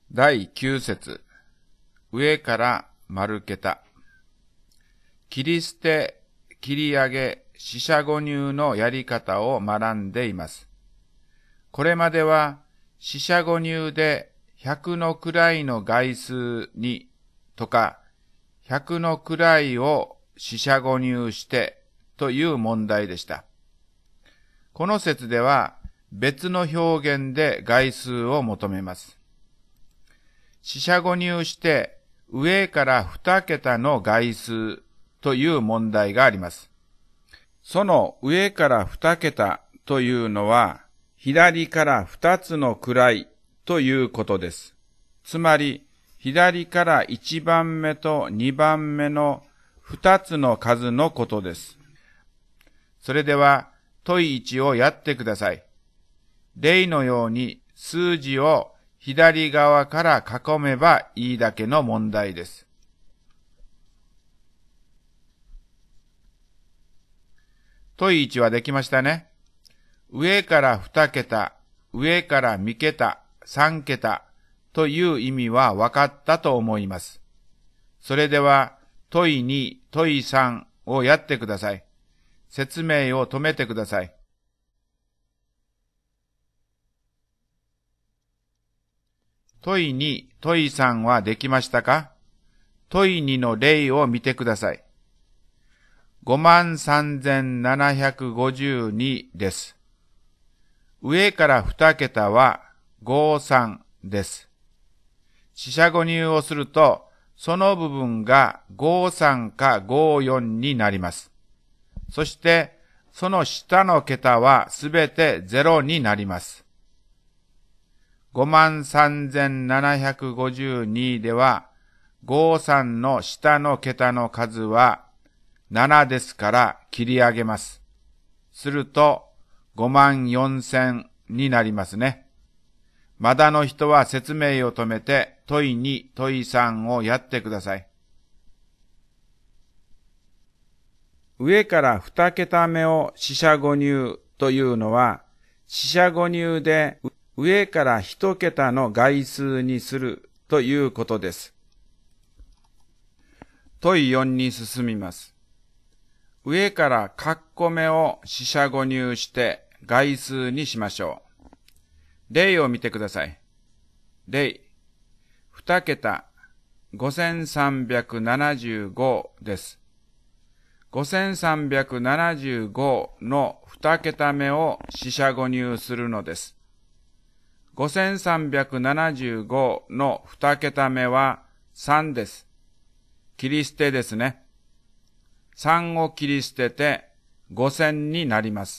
第9節、上から丸桁。切り捨て、切り上げ、四捨五入のやり方を学んでいます。これまでは四捨五入で100の位の概数にとか、100の位を四捨五入してという問題でした。この節では別の表現で概数を求めます。四捨五入して上から2桁の概数という問題があります。その上から2桁というのは左から2つの位ということです。つまり左から1番目と2番目の2つの数のことです。それでは問1をやってください。例のように数字を左側から囲めばいいだけの問題です。問1はできましたね。上から2桁、上から3桁、3桁という意味は分かったと思います。それでは問2、問3をやってください。説明を止めてください。問2、問3はできましたか？問2の例を見てください。53,752です。上から2桁は53です。四捨五入をすると、その部分が53か54になります。そして、その下の桁はすべて0になります。53,752では、53の下の桁の数は7ですから切り上げます。すると、54,000になりますね。まだの人は説明を止めて、問2、問3をやってください。上から2桁目を四捨五入というのは、四捨五入で上から1桁の概数にするということです。問4に進みます。上から括弧目を四捨五入して概数にしましょう。例を見てください。例、2桁、5375です。5375の2桁目を四捨五入するのです。5375の2桁目は3です。切り捨てですね。3を切り捨てて5000になります。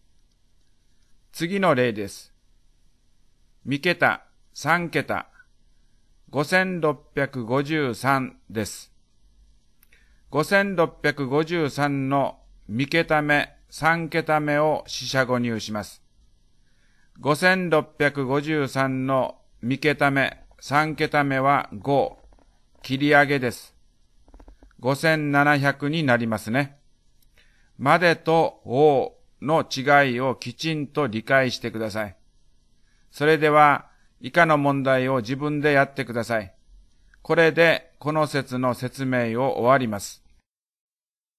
次の例です。3桁、3桁、5653です。5653の3桁目、3桁目を四捨五入します。5653の3桁目、3桁目は5、切り上げです。5700になりますね。までとおの違いをきちんと理解してください。それでは、以下の問題を自分でやってください。これでこの節の説明を終わります。